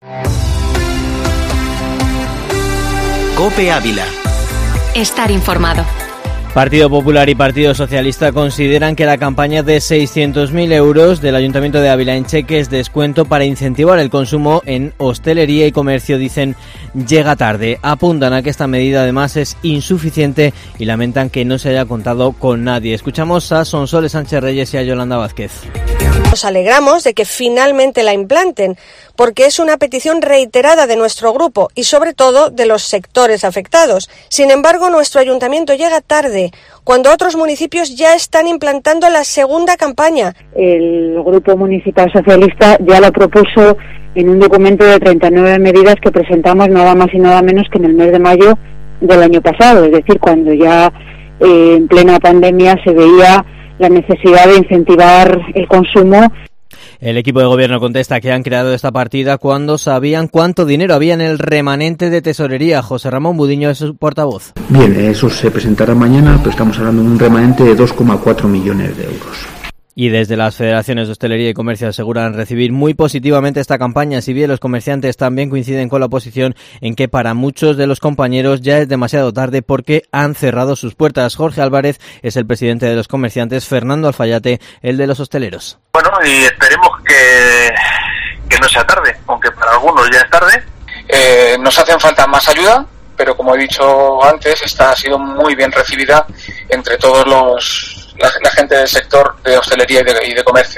COPE Ávila. Estar informado. Partido Popular y Partido Socialista consideran que la campaña de 600.000 euros del Ayuntamiento de Ávila en cheques descuento para incentivar el consumo en hostelería y comercio, dicen, llega tarde. Apuntan a que esta medida además es insuficiente y lamentan que no se haya contado con nadie. Escuchamos a Sonsoles Sánchez Reyes y a Yolanda Vázquez. Nos alegramos de que finalmente la implanten, porque es una petición reiterada de nuestro grupo y sobre todo de los sectores afectados. Sin embargo, nuestro ayuntamiento llega tarde, cuando otros municipios ya están implantando la segunda campaña. El Grupo Municipal Socialista ya lo propuso en un documento de 39 medidas que presentamos nada más y nada menos que en el mes de mayo del año pasado, es decir, cuando ya en plena pandemia se veía la necesidad de incentivar el consumo. El equipo de gobierno contesta que han creado esta partida cuando sabían cuánto dinero había en el remanente de tesorería. José Ramón Budiño es su portavoz. Bien, eso se presentará mañana, pero estamos hablando de un remanente de 2,4 millones de euros. Y desde las federaciones de hostelería y comercio aseguran recibir muy positivamente esta campaña, si bien los comerciantes también coinciden con la oposición en que para muchos de los compañeros ya es demasiado tarde porque han cerrado sus puertas. Jorge Álvarez es el presidente de los comerciantes, Fernando Alfayate el de los hosteleros. Bueno, y esperemos que no sea tarde, aunque para algunos ya es tarde. Nos hacen falta más ayuda, pero como he dicho antes, esta ha sido muy bien recibida entre todos la gente del sector de hostelería y de comercio.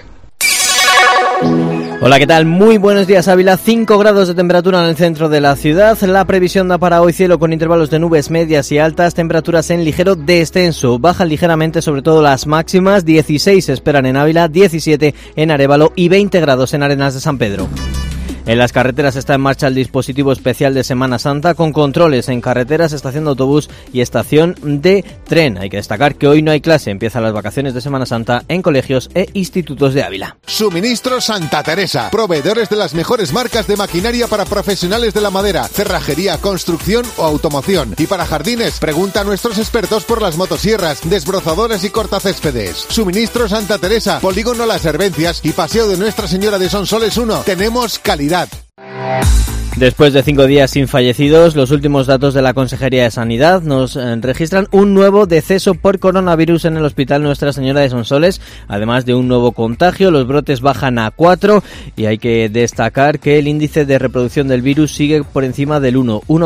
Hola, ¿qué tal? Muy buenos días, Ávila. 5 grados de temperatura en el centro de la ciudad. La previsión da para hoy cielo con intervalos de nubes medias y altas, temperaturas en ligero descenso. Bajan ligeramente sobre todo las máximas, 16 se esperan en Ávila, 17 en Arévalo y 20 grados en Arenas de San Pedro. En las carreteras está en marcha el dispositivo especial de Semana Santa con controles en carreteras, estación de autobús y estación de tren. Hay que destacar que hoy no hay clase, empiezan las vacaciones de Semana Santa en colegios e institutos de Ávila. Suministro Santa Teresa, proveedores de las mejores marcas de maquinaria para profesionales de la madera, cerrajería, construcción o automoción. Y para jardines, pregunta a nuestros expertos por las motosierras, desbrozadoras y cortacéspedes. Suministro Santa Teresa, Polígono Las Hervencias y Paseo de Nuestra Señora de Sonsoles 1. Tenemos calidad. Después de 5 días sin fallecidos, los últimos datos de la Consejería de Sanidad nos registran un nuevo deceso por coronavirus en el Hospital Nuestra Señora de Sonsoles, además de un nuevo contagio. Los brotes bajan a 4 y hay que destacar que el índice de reproducción del virus sigue por encima del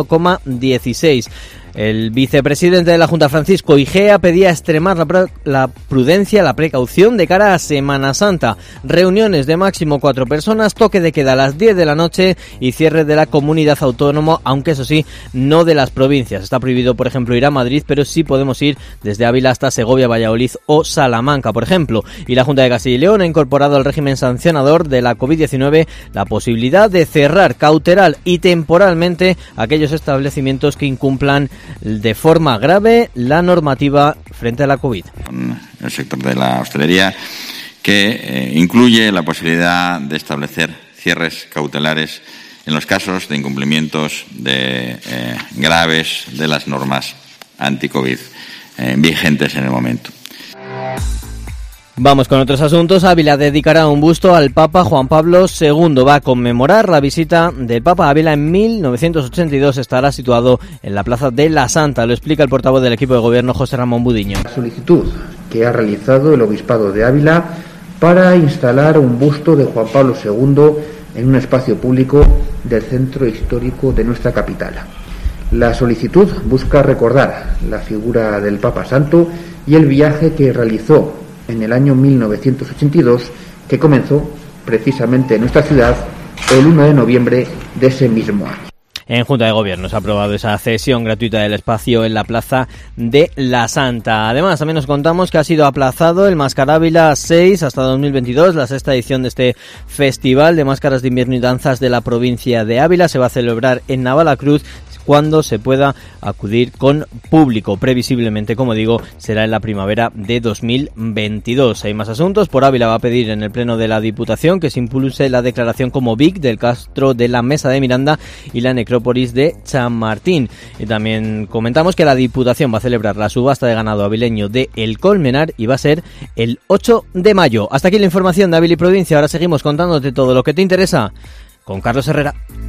1,16. El vicepresidente de la Junta, Francisco Igea, pedía extremar la prudencia, la precaución de cara a Semana Santa. Reuniones de máximo 4 personas, toque de queda a las 10 de la noche y cierre de la comunidad autónoma, aunque eso sí, no de las provincias. Está prohibido, por ejemplo, ir a Madrid, pero sí podemos ir desde Ávila hasta Segovia, Valladolid o Salamanca, por ejemplo. Y la Junta de Castilla y León ha incorporado al régimen sancionador de la COVID-19 la posibilidad de cerrar cautelar y temporalmente aquellos establecimientos que incumplan de forma grave la normativa frente a la COVID. El sector de la hostelería, que incluye la posibilidad de establecer cierres cautelares en los casos de incumplimientos graves de las normas anti-COVID vigentes en el momento. Vamos con otros asuntos. Ávila dedicará un busto al Papa Juan Pablo II. Va a conmemorar la visita del Papa a Ávila en 1982. Estará situado en la Plaza de la Santa. Lo explica el portavoz del equipo de gobierno, José Ramón Budiño. La solicitud que ha realizado el Obispado de Ávila para instalar un busto de Juan Pablo II en un espacio público del centro histórico de nuestra capital. La solicitud busca recordar la figura del Papa Santo y el viaje que realizó en el año 1982, que comenzó precisamente en nuestra ciudad el 1 de noviembre de ese mismo año. En Junta de Gobierno se ha aprobado esa cesión gratuita del espacio en la Plaza de la Santa. Además, también nos contamos que ha sido aplazado el Máscara Ávila 6 hasta 2022, la sexta edición de este Festival de Máscaras de Invierno y Danzas de la provincia de Ávila. Se va a celebrar en Navalacruz cuando se pueda acudir con público. Previsiblemente, como digo, será en la primavera de 2022. Hay más asuntos. Por Ávila va a pedir en el Pleno de la Diputación que se impulse la declaración como BIC del Castro de la Mesa de Miranda y la necrópolis de Chamartín. Y también comentamos que la Diputación va a celebrar la subasta de ganado avileño de El Colmenar y va a ser el 8 de mayo. Hasta aquí la información de Ávila y provincia. Ahora seguimos contándote todo lo que te interesa con Carlos Herrera.